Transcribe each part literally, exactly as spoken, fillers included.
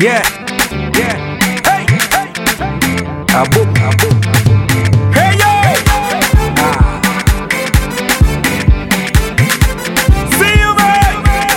Yeah, yeah. Hey, hey. Abo, abo. Hey yo. Ah. See you, man.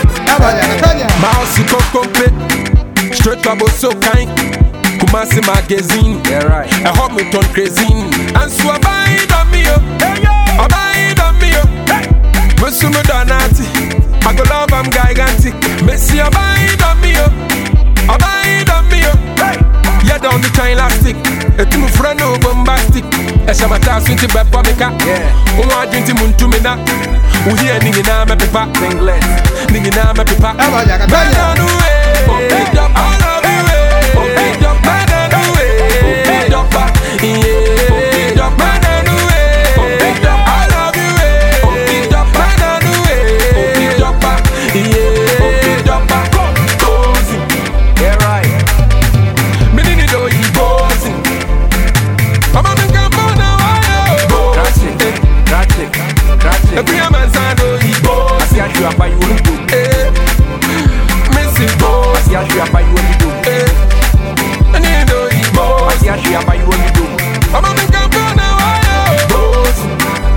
Mouse Kokompe, straight to Aboso kind. Kumasi magazine, yeah right. I hope me turn crazy. And so I buy it on me, oh. Hey yo. I buy it on me, oh. Hey. Musumu donati, I go love I'm gigantic. Messi I buy it on me, oh. I buy it on me, oh. Hey. Yeah, down the time elastic. It's my friend no bombastic. It's a matter of sweetie bad pomika. Yeah. Who want to muntu me na? Who hear nigga na me pipa? English. Nigga na me pipa. Man on the way. Oh, pick up all of the way. Oh, pick up man on the way. Oh, pick up back. Yeah. Oh, pick up man on the way. Oh, pick up all of the way. Oh, pick up man on the way. Oh, pick up back. Yeah. Oh, pick up back. Cozy. Yeah right. Me need to eat cozy. I'm a big man now. Crash it, crash it, crash it. Every man say no eat cozy. I see a tree up by you only do. Eh. Missing cozy. I see a tree up by you only do. Eh. I need to eat cozy. I see a tree up by you only do. I'm a big man now. Cozy.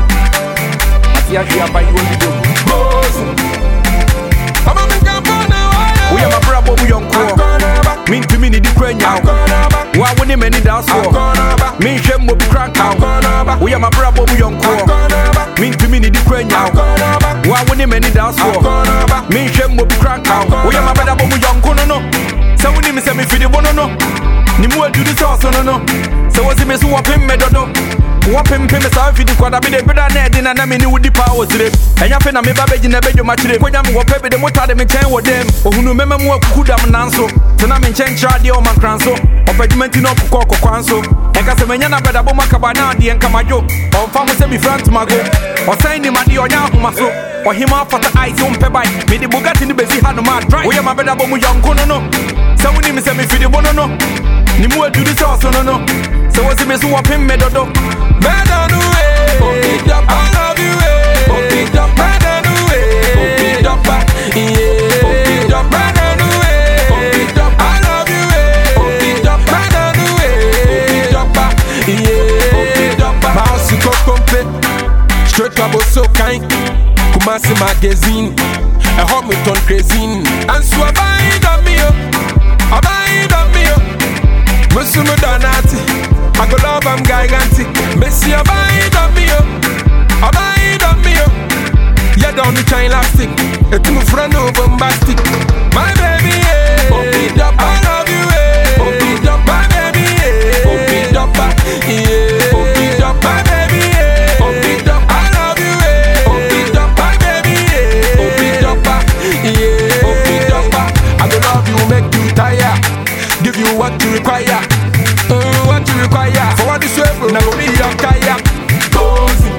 I see a tree up by you only do. Cozy. I'm a big man now. We are my brother, we young core. Mean to me, the Ukrainian. Why would you many dance for? Me, Shem will be cranked out. We are my brother, we young core. Mean to me, the Ukrainian. Why would you many dance for? Me, Shem will be cranked out. We are my brother, we young core. No, so we need me send me for the one, no. Nimu do the sauce, no, no. So what's the mess who up him, medodo? What him pay me so if you quite a bit of better than I mean with the power today. And you finna me baby in the bed match today. When I'm what baby the motor them chain with them. Or who know me more could have nanso. So now me change charge on my cranso. Or regiment in up coco quanso. And cause me yana better bomb cabana the and camajo. Or farm say me front to my go. Or sign him at the or now my so. Or him off at the ice on pebble. Me the Bugatti in the busy hand my drive. We are my better bomb young no no. So we need me say me for the one no. Nimu do the sauce no no. So what's the mess who up him medodo? Man on the way. Oh, pick up all of you way. Oh, pick up man on the way. Oh, pick up back. Yeah. Oh, pick up man on the way. Oh, pick up all of you way. Oh, pick up man on the way. Oh, pick up back. Yeah. Oh, pick up back. Mouse Kokompe, straight to Aboso kind. Kumasi magazine. I hope me turn crazy. And so I buy it on me, oh. I buy it on me, oh. Musumu donati, I go love I'm gigantic. Messi I buy it on me, oh. I buy it on me, oh. Yeah, down the chain elastic. It's my friend no bombastic. My baby, yeah. Oh, pick up, I love you, yeah. Oh, pick up, my baby, yeah. Oh, pick up, yeah. Oh, pick up, my baby, yeah. Oh, pick up, I love you, yeah. Oh, pick up, my baby, yeah. Oh, pick up, yeah. Oh, pick up, I go love you, make you tired. Give you what you require, uh, what you require. For what is able, now go be your kaya. Cozy,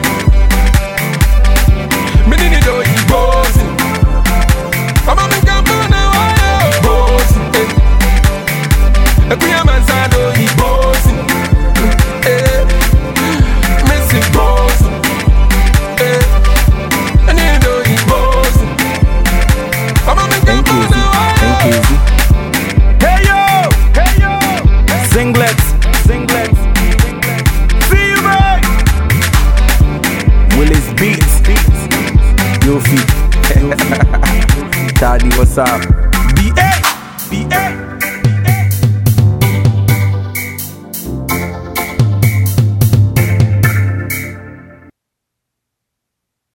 me need to eat cozy. I'm a big man now, cozy. Every man say no eat cozy. Eh, missing cozy. Eh, I need to eat cozy. I'm a big man now, Thank you. Singlets, singlets, see you, man. Willis Beats, Yofi, Taddy, what's up?